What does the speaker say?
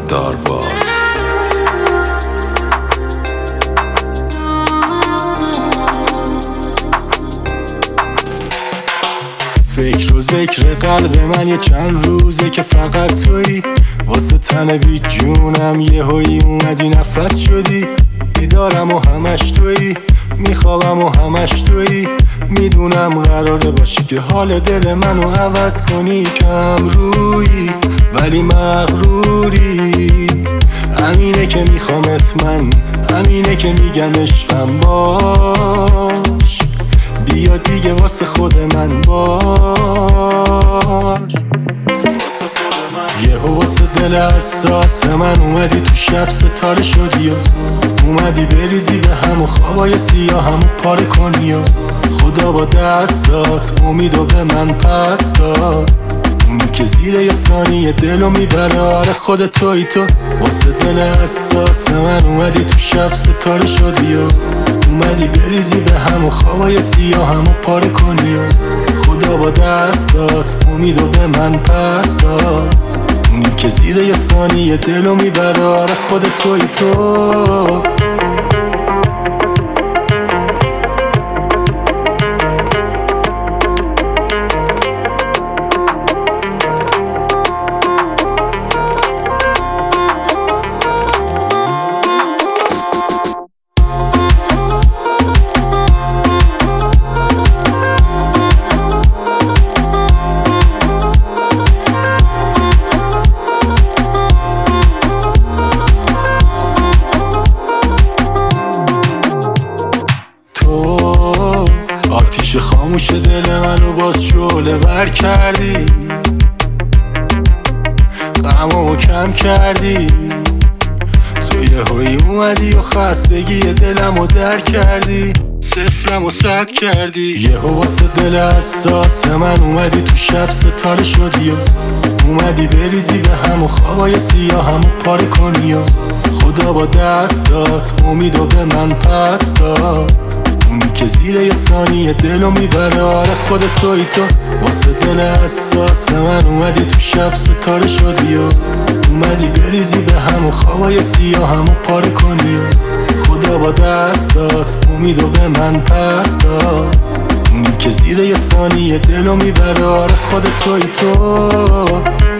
دارباز. فکر و ذکر قلب من یه چند روزه که فقط تویی، واسه تن بی جونم یهویی اومدی نفس شدی. بیدارم و همش تویی، میخوابم و همش تویی. میدونم قراره باشی که حال دل منو عوض کنی. کم رویی ولی مغروری، همینه که میخوامت من، همینه که میگم عشقم باش. بیا دیگه واسه خود من باش. یه واسه دل حساس من اومدی تو شب ستاره شدی و اومدی بریزی به هم و خوابای سیاه همو پاره کنی و خدا با دستات امیدو به من پس داد. اونی که زیر یه ثانیه دلو میبره، آره خود توی تو. واسه دل حساس من اومدی تو شب ستاره شدی و اومدی بریزی به هم و خوابای سیاه همو پاره کنی و خدا با دستات امیدو به من پس داد. اونی که زیر یه ثانیه دلو میبره، آره خود توی تو. آتیش خاموش دل منو باز شعله ور کردی، غمامو کم کردی. تو یهویی اومدی و خستگی دلمو در کردی، صفرمو صد کردی. یهو واسه دل حساس من اومدی تو شب ستاره شدی و اومدی بریزی به هم و خوابای سیاه همو پاره کنی و خدا با دستات امیدو به من پس داد. اونی که زیر یه ثانیه دلو میبره، آره خود توی تو. واسه دل حساس من اومدی تو شب ستاره شدی و اومدی بریزی به هم و خوابای سیاه همو پاره کنی و خدا با دستات امیدو به من پس داد. اونی که زیر یه ثانیه دلو میبره، آره خود توی تو.